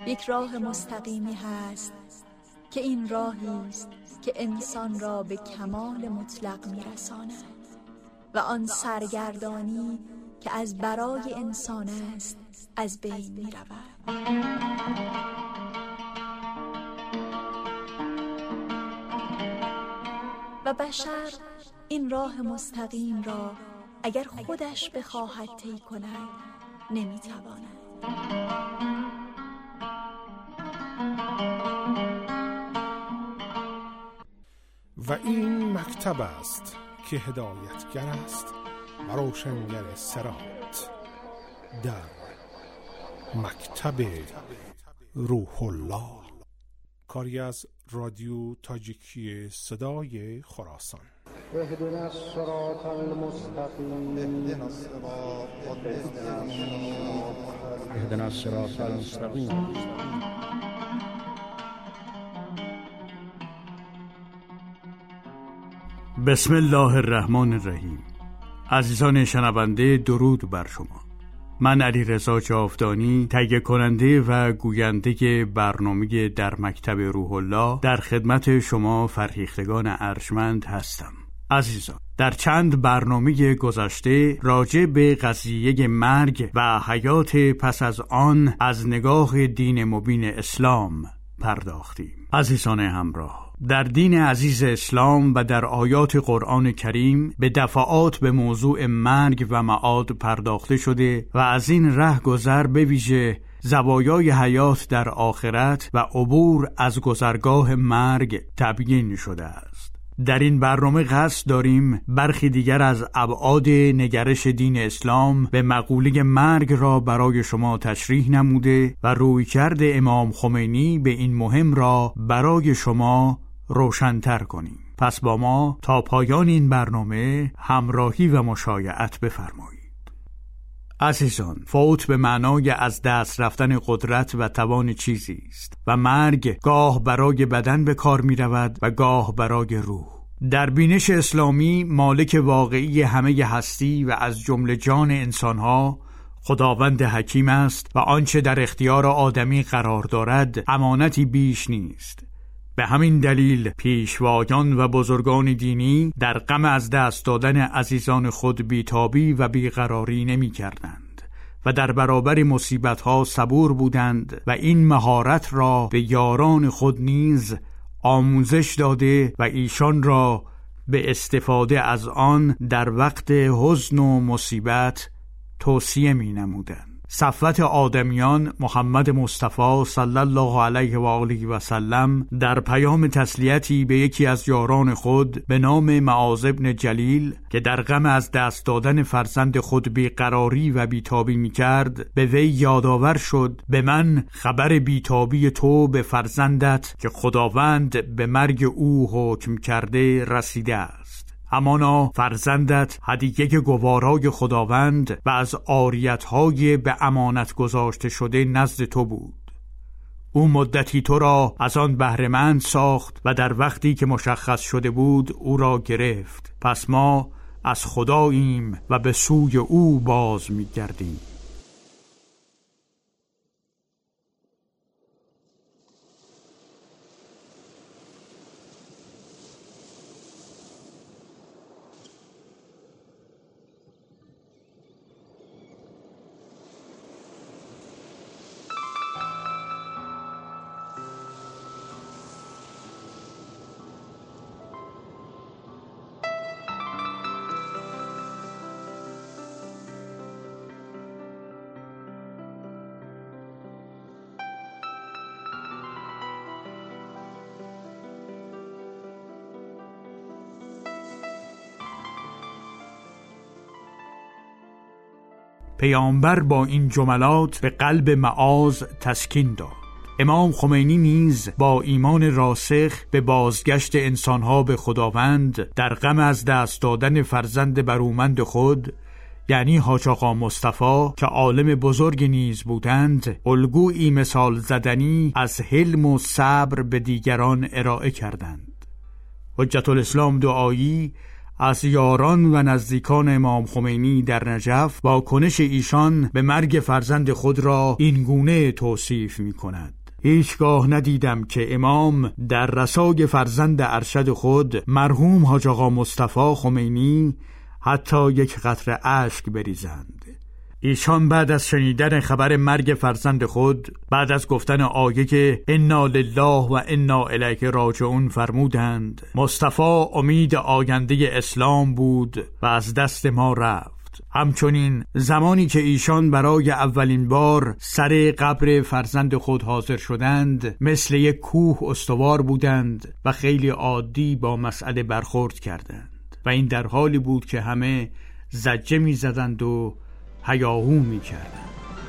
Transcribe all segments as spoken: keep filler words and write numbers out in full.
یک راه مستقیمی هست که این راهی است که انسان را به کمال مطلق می‌رساند و آن سرگردانی که از برای انسان است از بین می‌رود. و بشر این راه مستقیم را اگر خودش بخواهد طی کند نمی‌تواند. و این مکتب است که هدایتگر است و روشنگر صراط. در مکتب روح الله، کاری از رادیو تاجیکی صدای خراسان. اهدنا الصراط المستقیم اهدنا الصراط المستقیم. بسم الله الرحمن الرحیم. عزیزان شنونده، درود بر شما. من علیرضا جاودانی، تهیه کننده و گوینده برنامه در مکتب روح الله، در خدمت شما فرهیختگان ارجمند هستم. عزیزان، در چند برنامه گذشته راجع به قضیه مرگ و حیات پس از آن از نگاه دین مبین اسلام پرداختیم. عزیزان همراه، در دین عزیز اسلام و در آیات قرآن کریم به دفعات به موضوع مرگ و معاد پرداخته شده و از این ره گذر به ویژه زوایای حیات در آخرت و عبور از گذرگاه مرگ تبیین شده است. در این برنامه قصد داریم برخی دیگر از ابعاد نگرش دین اسلام به مقوله مرگ را برای شما تشریح نموده و رویکرد امام خمینی به این مهم را برای شما روشن‌تر کنیم. پس با ما تا پایان این برنامه همراهی و مشایعت بفرمایید. عزیزان، فوت به معنای از دست رفتن قدرت و توان چیزی است و مرگ گاه برای بدن به کار می رود و گاه برای روح. در بینش اسلامی مالک واقعی همه هستی و از جمله جان انسانها خداوند حکیم است و آنچه در اختیار آدمی قرار دارد امانتی بیش نیست. به همین دلیل پیشوایان و بزرگان دینی در غم از دست دادن عزیزان خود بیتابی و بیقراری نمی کردند و در برابر مصیبت‌ها صبور بودند و این مهارت را به یاران خود نیز آموزش داده و ایشان را به استفاده از آن در وقت حزن و مصیبت توصیه می نمودند. صفوت آدمیان محمد مصطفی صلی الله علیه و آله و سلم در پیام تسلیتی به یکی از یاران خود به نام معاذ بن جلیل که در غم از دست دادن فرزند خود بیقراری و بیتابی می‌کرد به وی یادآور شد: به من خبر بیتابی تو به فرزندت که خداوند به مرگ او حکم کرده رسیده است. همانا فرزندت هدیه گوارای خداوند و از عاریت‌های به امانت گذاشته شده نزد تو بود. او مدتی تو را از آن بهره‌مند ساخت و در وقتی که مشخص شده بود او را گرفت. پس ما از خداییم و به سوی او باز می‌گردیم. پیامبر با این جملات به قلب معاذ تسکین داد. امام خمینی نیز با ایمان راسخ به بازگشت انسانها به خداوند در غم از دست دادن فرزند برومند خود، یعنی حاج آقا مصطفی که عالم بزرگ نیز بودند، الگویی مثال زدنی از حلم و صبر به دیگران ارائه کردند. حجت الاسلام دعایی از یاران و نزدیکان امام خمینی در نجف با کنش ایشان به مرگ فرزند خود را این گونه توصیف می کند: هیچگاه ندیدم که امام در رسای فرزند ارشد خود مرحوم حاج آقا مصطفی خمینی حتی یک قطره اشک بریزند. ایشان بعد از شنیدن خبر مرگ فرزند خود، بعد از گفتن آیه که انا لله و انا الیه راجعون فرمودند مصطفی امید آینده اسلام بود و از دست ما رفت. همچنین زمانی که ایشان برای اولین بار سر قبر فرزند خود حاضر شدند، مثل یک کوه استوار بودند و خیلی عادی با مسئله برخورد کردند و این در حالی بود که همه زجه می زدند و هیاهو می کردند.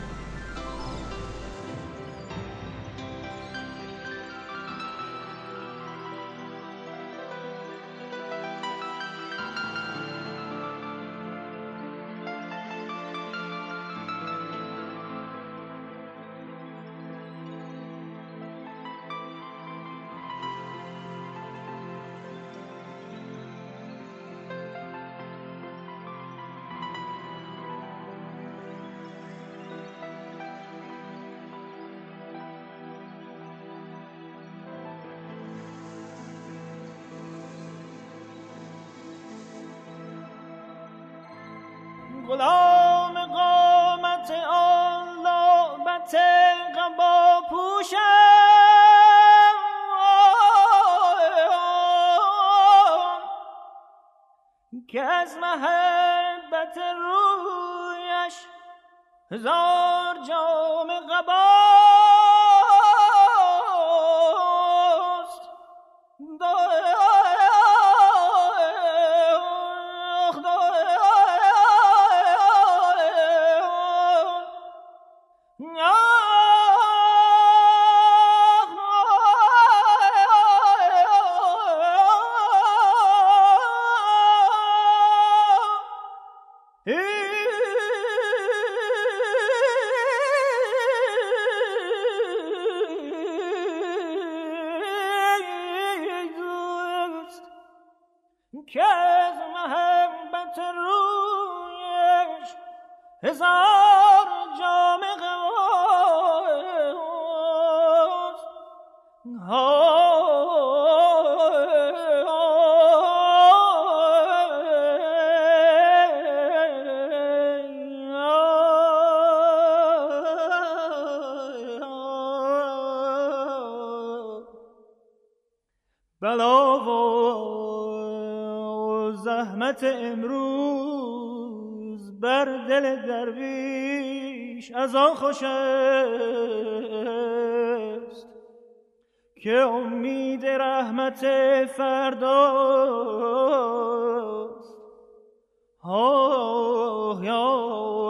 غلام قامت آن لعبت قبا پوشم که از محبت رویش هزار جام قباست. که از محبت رویش هزار جام قباست. بلا و زحمت امروز بر دل درویش از آن خوش است که امید رحمت فرداست. آه یا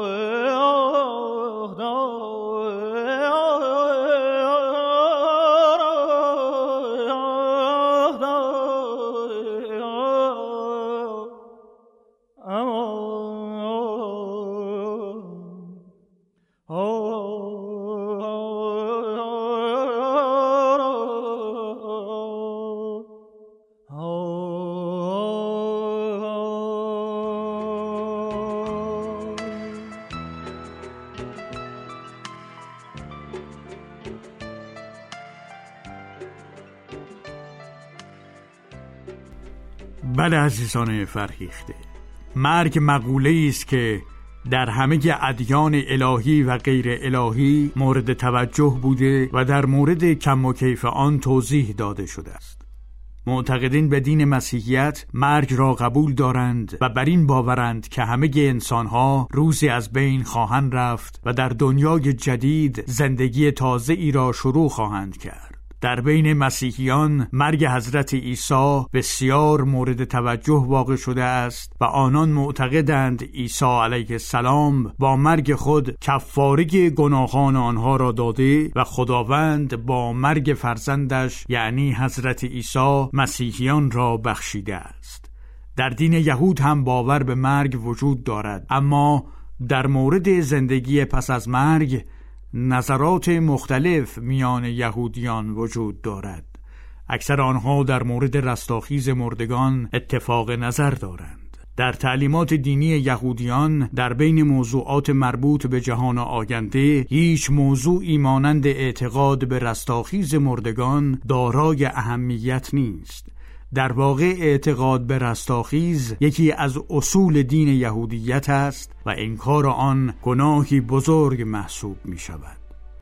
بله عزیزان فرهیخته، مرگ مقوله‌ای است که در همه ادیان الهی و غیر الهی مورد توجه بوده و در مورد کم و کیف آن توضیح داده شده است. معتقدین به دین مسیحیت مرگ را قبول دارند و بر این باورند که همه انسانها روزی از بین خواهند رفت و در دنیای جدید زندگی تازه‌ای را شروع خواهند کرد. در بین مسیحیان مرگ حضرت عیسی بسیار مورد توجه واقع شده است و آنان معتقدند عیسی علیه السلام با مرگ خود کفاره گناهان آنها را داده و خداوند با مرگ فرزندش یعنی حضرت عیسی مسیحیان را بخشیده است. در دین یهود هم باور به مرگ وجود دارد، اما در مورد زندگی پس از مرگ نظرات مختلف میان یهودیان وجود دارد. اکثر آنها در مورد رستاخیز مردگان اتفاق نظر دارند. در تعلیمات دینی یهودیان در بین موضوعات مربوط به جهان آینده هیچ موضوعی مانند اعتقاد به رستاخیز مردگان دارای اهمیت نیست. در واقع اعتقاد به رستاخیز یکی از اصول دین یهودیت است و انکار آن گناهی بزرگ محسوب می شود.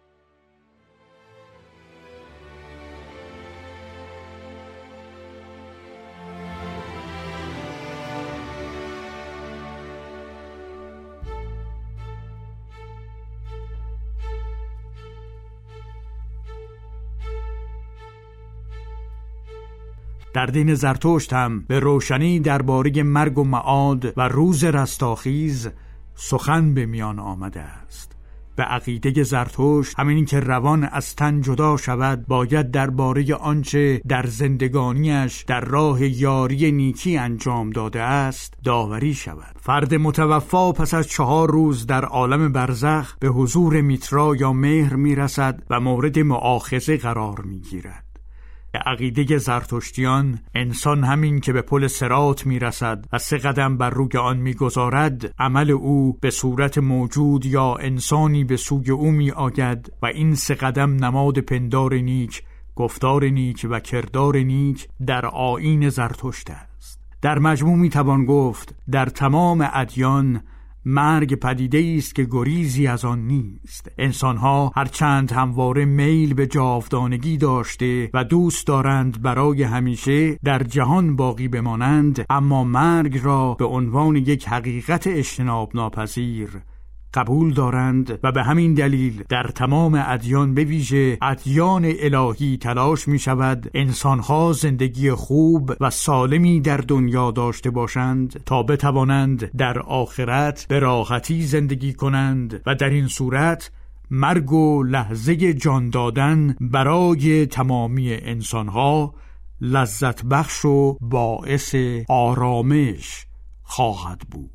در دین زرتشت هم به روشنی درباره مرگ و معاد و روز رستاخیز سخن به میان آمده است. به عقیده زرتشت همین که روان از تن جدا شود باید درباره آنچه در زندگانیش در راه یاری نیکی انجام داده است داوری شود. فرد متوفا پس از چهار روز در عالم برزخ به حضور میترا یا مهر میرسد و مورد مؤاخذه قرار میگیرد. به عقیده زرتشتیان انسان همین که به پل صراط میرسد و سه قدم بر روی آن میگذارد عمل او به صورت موجود یا انسانی به سوی او می آید و این سه قدم نماد پندار نیک، گفتار نیک و کردار نیک در آیین زرتشت است. در مجموع می توان گفت در تمام ادیان مرگ پدیده است که گریزی از آن نیست. انسان‌ها هرچند همواره میل به جاودانگی داشته و دوست دارند برای همیشه در جهان باقی بمانند، اما مرگ را به عنوان یک حقیقت اجتناب ناپذیر قبول دارند و به همین دلیل در تمام ادیان به ویژه ادیان الهی تلاش می شود انسانها زندگی خوب و سالمی در دنیا داشته باشند تا بتوانند در آخرت به راحتی زندگی کنند و در این صورت مرگ و لحظه جان دادن برای تمامی انسانها لذت بخش و باعث آرامش خواهد بود.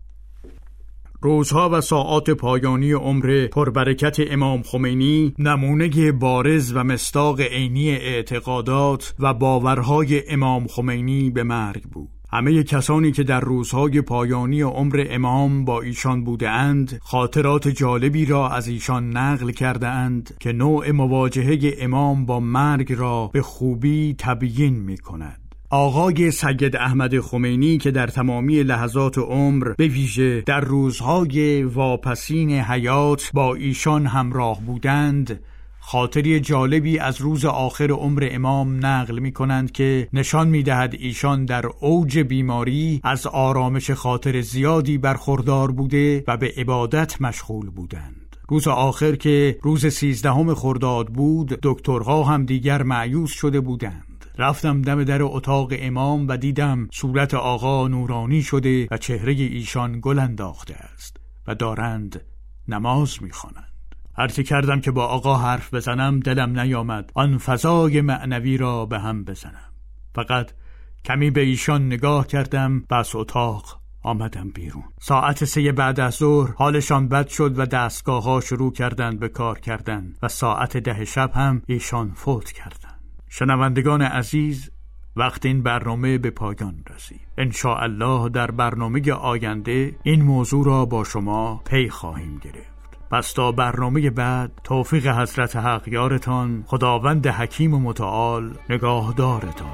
روزها و ساعات پایانی عمر پربرکت امام خمینی نمونه بارز و مصداق عینی اعتقادات و باورهای امام خمینی به مرگ بود. همه کسانی که در روزهای پایانی عمر امام با ایشان بوده اند خاطرات جالبی را از ایشان نقل کرده اند که نوع مواجهه امام با مرگ را به خوبی تبیین می کند. آقای سید احمد خمینی که در تمامی لحظات عمر به ویژه در روزهای واپسین حیات با ایشان همراه بودند خاطری جالبی از روز آخر عمر امام نقل می کنند که نشان می دهد ایشان در اوج بیماری از آرامش خاطر زیادی برخوردار بوده و به عبادت مشغول بودند. روز آخر که روز سیزدهم خرداد بود دکترها هم دیگر مایوس شده بودند. رفتم دم در اتاق امام و دیدم صورت آقا نورانی شده و چهره ایشان گل انداخته است و دارند نماز می‌خوانند. هرچه کردم که با آقا حرف بزنم دلم نیامد آن فضای معنوی را به هم بزنم. فقط کمی به ایشان نگاه کردم و از اتاق آمدم بیرون. ساعت سه بعد از ظهر حالشان بد شد و دستگاه ها شروع کردند به کار کردن و ساعت ده شب هم ایشان فوت کردند. شنوندگان عزیز، وقت این برنامه به پایان رسید. ان شاء الله در برنامه آینده این موضوع را با شما پی خواهیم گرفت. پس تا برنامه بعد توفیق حضرت حق یارتان، خداوند حکیم و متعال نگاهدارتان.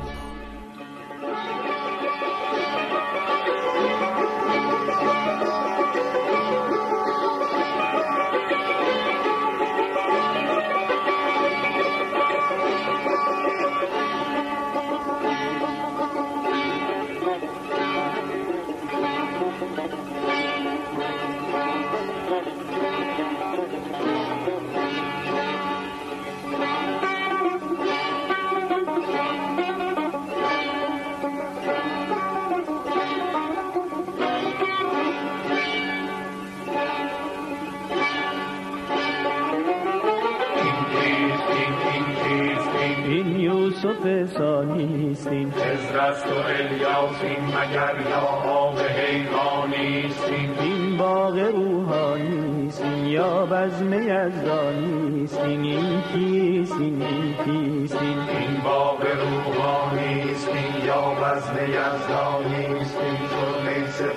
یوسف ثانیستیم، خضر است و الیاسیم، مگر یا آب حیوانیستیم. این باغ روحانیستیم یا بزم یزدانیستیم. این کیستیم این کیستیم این باغ روحانیستیم یا بزم یزدانیستیم. شغل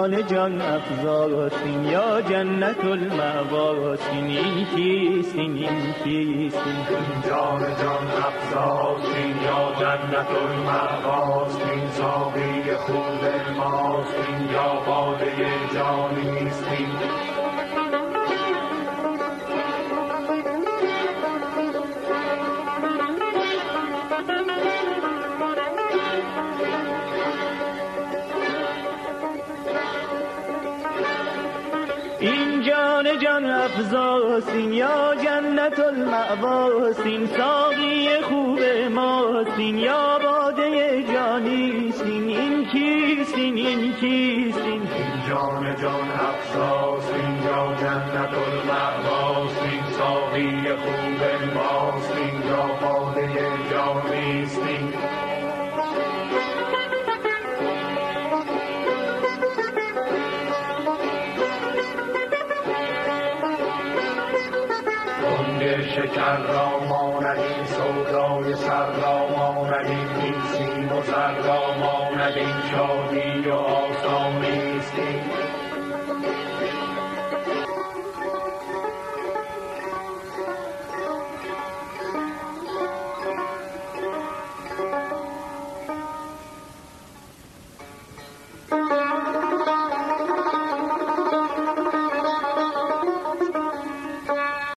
جان جان افزاسین یا جنت المأواسین، این کیستین این کیستین؟ جان جان افزاسین یا جنت المأواسین، ساقی خوب ماستین یا باده جانیستین. این جان جان افزاسین یا جنت المأواسین، ساقی خوب ماستین یا باده جانیستین، این کیستین این کیستین؟ این جان جان افزاسین یا جنت المأواسین، ساقی خوب ماستین یا باده جانیستین. شکر را ماند این سودای سر را ماند این سیم و زر را ماند این شادی و آسانیست.